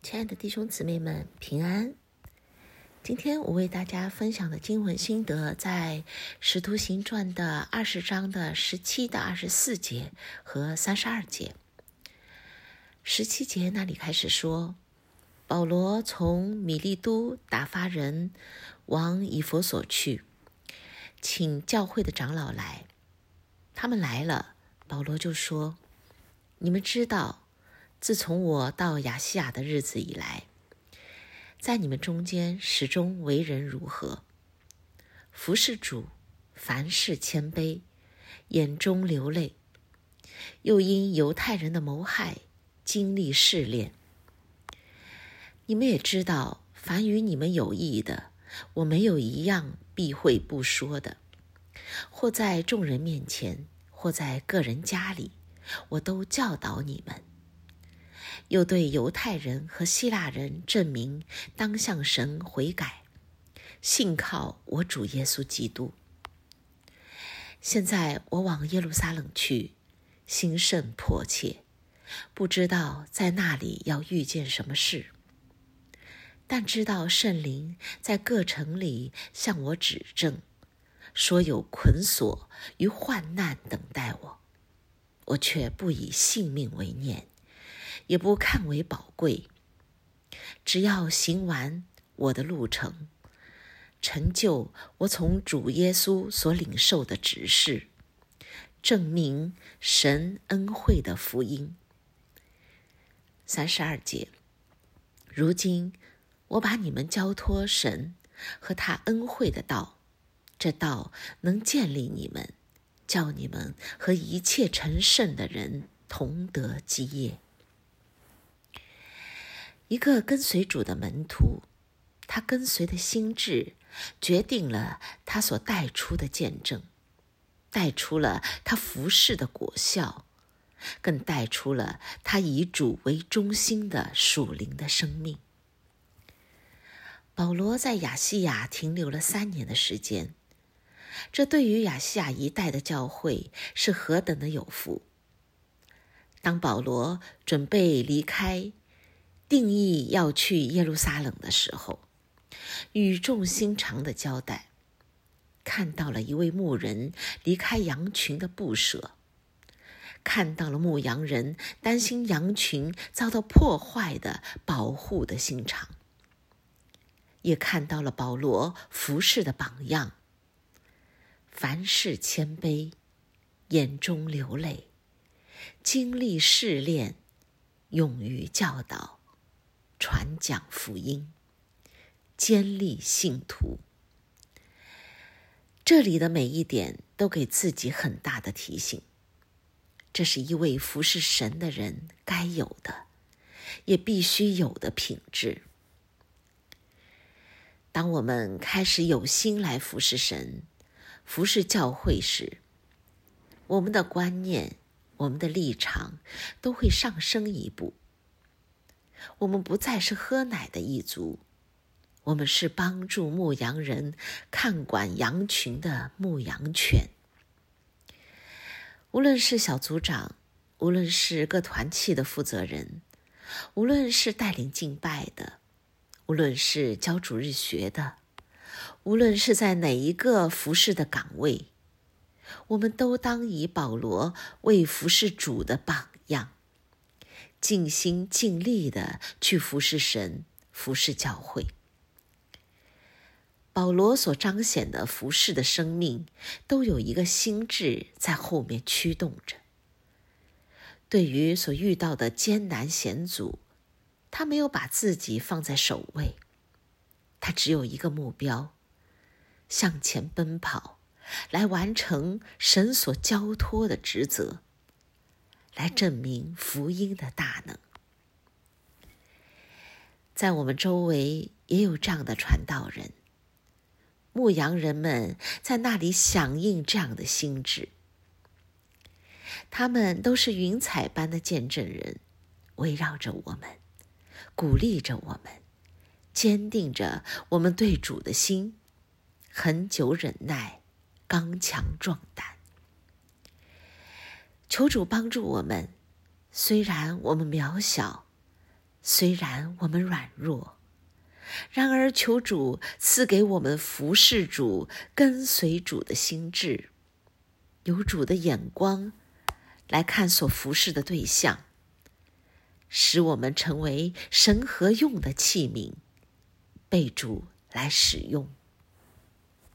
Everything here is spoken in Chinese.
亲爱的弟兄姊妹们，平安。今天我为大家分享的经文心得在《使徒行传》的20章的17到24节和32节。17节那里开始说，保罗从米利都打发人往以弗所去，请教会的长老来。他们来了，保罗就说：你们知道，自从我到亚细亚的日子以来，在你们中间始终为人如何，服事主，凡事谦卑，眼中流泪，又因犹太人的谋害经历试炼。你们也知道，凡与你们有益的，我没有一样避讳不说的，或在众人面前，或在个人家里，我都教导你们。又对犹太人和希腊人证明当向神悔改，信靠我主耶稣基督。现在我往耶路撒冷去，心甚迫切，不知道在那里要遇见什么事，但知道圣灵在各城里向我指证，说有捆锁与患难等待我，我却不以性命为念，也不看为宝贵，只要行完我的路程，成就我从主耶稣所领受的指示，证明神恩惠的福音。32节，如今我把你们交托神和他恩惠的道，这道能建立你们，叫你们和一切成圣的人同得基业。一个跟随主的门徒，他跟随的心志决定了他所带出的见证，带出了他服事的果效，更带出了他以主为中心的属灵的生命。保罗在亚细亚停留了3年的时间，这对于亚细亚一带的教会是何等的有福。当保罗准备离开，定义要去耶路撒冷的时候，语重心长的交代，看到了一位牧人离开羊群的不舍，看到了牧羊人担心羊群遭到破坏的保护的心肠，也看到了保罗服事的榜样，凡事谦卑，眼中流泪，经历试炼，勇于教导，传讲福音，坚立信徒。这里的每一点都给自己很大的提醒，这是一位服侍神的人该有的，也必须有的品质。当我们开始有心来服侍神，服侍教会时，我们的观念，我们的立场都会上升一步。我们不再是喝奶的一族，我们是帮助牧羊人看管羊群的牧羊犬。无论是小组长，无论是各团契的负责人，无论是带领敬拜的，无论是教主日学的，无论是在哪一个服事的岗位，我们都当以保罗为服事主的榜样，尽心尽力的去服侍神，服侍教会。保罗所彰显的服侍的生命，都有一个心志在后面驱动着。对于所遇到的艰难险阻，他没有把自己放在首位，他只有一个目标，向前奔跑，来完成神所交托的职责，来证明福音的大能。在我们周围也有这样的传道人，牧羊人们在那里响应这样的心志，他们都是云彩般的见证人，围绕着我们，鼓励着我们，坚定着我们对主的心，恒久忍耐，刚强壮胆。求主帮助我们，虽然我们渺小， 虽然我们软弱，然而求主赐给我们服侍主、跟随主的心志，有主的眼光来看所服侍的对象，使我们成为神合用的器皿，被主来使用。